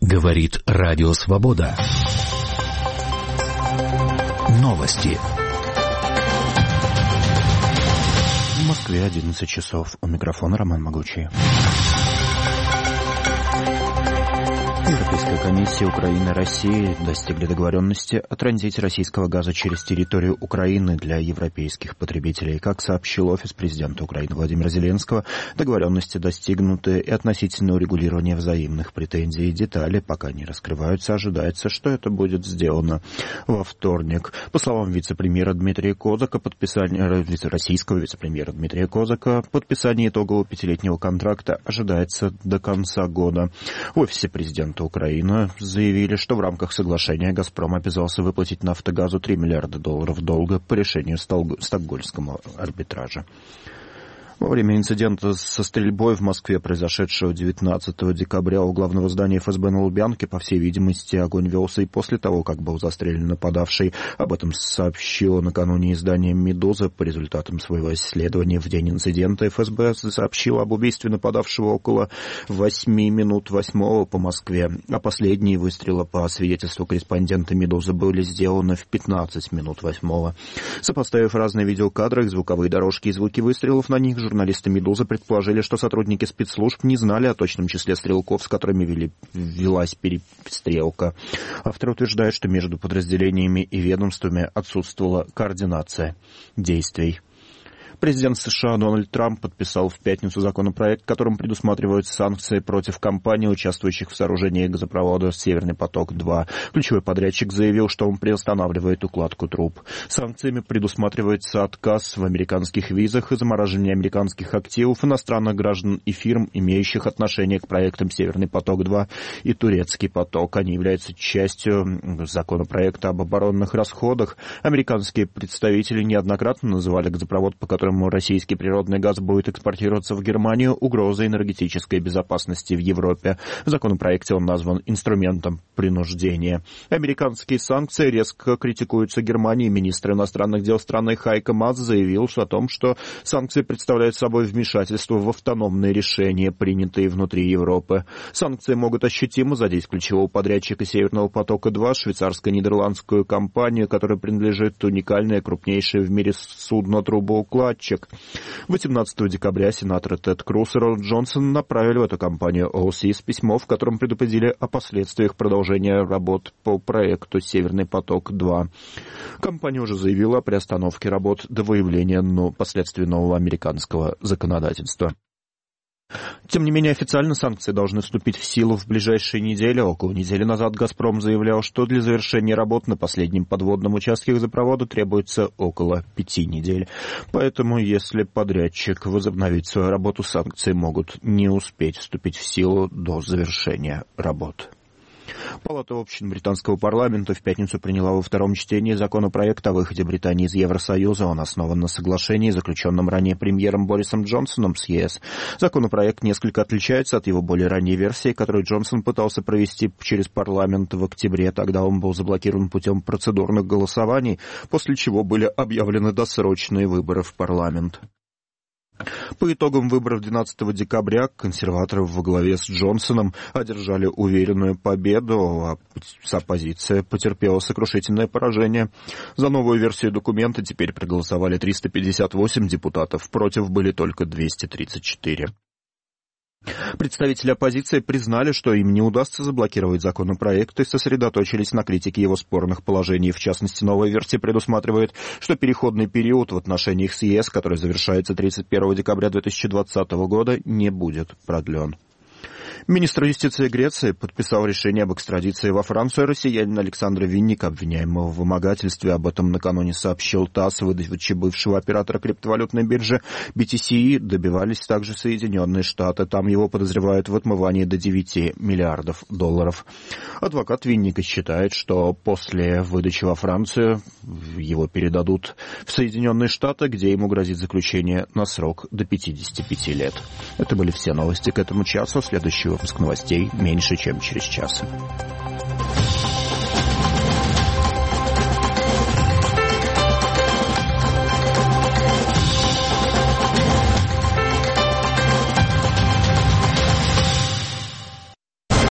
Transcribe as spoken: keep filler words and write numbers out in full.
Говорит Радио Свобода. Новости. В Москве одиннадцать часов. У микрофона Роман Могучий. Европейская комиссия Украины и России достигли договоренности о транзите российского газа через территорию Украины для европейских потребителей. Как сообщил офис президента Украины Владимира Зеленского, договоренности достигнуты и относительно урегулирования взаимных претензий. Детали пока не раскрываются. Ожидается, что это будет сделано во вторник. По словам вице-премьера Дмитрия Козака, подписание российского вице-премьера Дмитрия Козака, подписание итогового пятилетнего контракта ожидается до конца года. В офисе президента Украины заявили, что в рамках соглашения «Газпром» обязался выплатить «Нафтогазу» три миллиарда долларов долга по решению Стокгольмского арбитража. Во время инцидента со стрельбой в Москве, произошедшего девятнадцатого декабря у главного здания эф эс бэ на Лубянке, по всей видимости, огонь велся и после того, как был застрелен нападавший. Об этом сообщило накануне издание «Медуза». По результатам своего исследования в день инцидента эф эс бэ сообщило об убийстве нападавшего около восьми минут восьмого по Москве, а последние выстрелы, по свидетельству корреспондента «Медузы», были сделаны в пятнадцать минут восьмого. Сопоставив разные видеокадры, звуковые дорожки и звуки выстрелов на них, журналисты «Медузы» предположили, что сотрудники спецслужб не знали о точном числе стрелков, с которыми вели, велась перестрелка. Автор утверждает, что между подразделениями и ведомствами отсутствовала координация действий. Президент США Дональд Трамп подписал в пятницу законопроект, которым предусматриваются санкции против компаний, участвующих в сооружении газопровода «Северный поток-два». Ключевой подрядчик заявил, что он приостанавливает укладку труб. Санкциями предусматривается отказ в американских визах и замораживание американских активов иностранных граждан и фирм, имеющих отношение к проектам «Северный поток-два» и «Турецкий поток». Они являются частью законопроекта об оборонных расходах. Американские представители неоднократно называли газопровод, по которому российский природный газ будет экспортироваться в Германию, угрозой энергетической безопасности в Европе. В законопроекте он назван инструментом принуждения. Американские санкции резко критикуются Германией. Министр иностранных дел страны Хайко Маас заявил о том, что санкции представляют собой вмешательство в автономные решения, принятые внутри Европы. Санкции могут ощутимо задеть ключевого подрядчика «Северного потока-два», швейцарско-нидерландскую компанию, которой принадлежит уникальное, крупнейшее в мире судно-трубоукладчик. восемнадцатого декабря сенаторы Тед Круз и Рон Джонсон направили в эту компанию о си с письмо, в котором предупредили о последствиях продолжения работ по проекту «Северный поток-два». Компания уже заявила о приостановке работ до выявления но последствий нового американского законодательства. Тем не менее, официально санкции должны вступить в силу в ближайшие недели. Около недели назад «Газпром» заявлял, что для завершения работ на последнем подводном участке газопровода требуется около пяти недель. Поэтому, если подрядчик возобновит свою работу, санкции могут не успеть вступить в силу до завершения работ. Палата общин британского парламента в пятницу приняла во втором чтении законопроект о выходе Британии из Евросоюза. Он основан на соглашении, заключенном ранее премьером Борисом Джонсоном с ЕС. Законопроект несколько отличается от его более ранней версии, которую Джонсон пытался провести через парламент в октябре. Тогда он был заблокирован путем процедурных голосований, после чего были объявлены досрочные выборы в парламент. По итогам выборов двенадцатого декабря консерваторы во главе с Джонсоном одержали уверенную победу, а оппозиция потерпела сокрушительное поражение. За новую версию документа теперь проголосовали триста пятьдесят восемь депутатов, против были только двести тридцать четыре. Представители оппозиции признали, что им не удастся заблокировать законопроект, и сосредоточились на критике его спорных положений. В частности, новая версия предусматривает, что переходный период в отношениях с ЕС, который завершается тридцать первого декабря две тысячи двадцатого года, не будет продлен. Министр юстиции Греции подписал решение об экстрадиции во Францию россиянина Александра Винника, обвиняемого в вымогательстве. Об этом накануне сообщил ТАСС. Выдачи бывшего оператора криптовалютной биржи би ти си и добивались также Соединенные Штаты. Там его подозревают в отмывании до девяти миллиардов долларов. Адвокат Винника считает, что после выдачи во Францию его передадут в Соединенные Штаты, где ему грозит заключение на срок до пятидесяти пяти лет. Это были все новости к этому часу. Следующий выпуск новостей меньше, чем через час.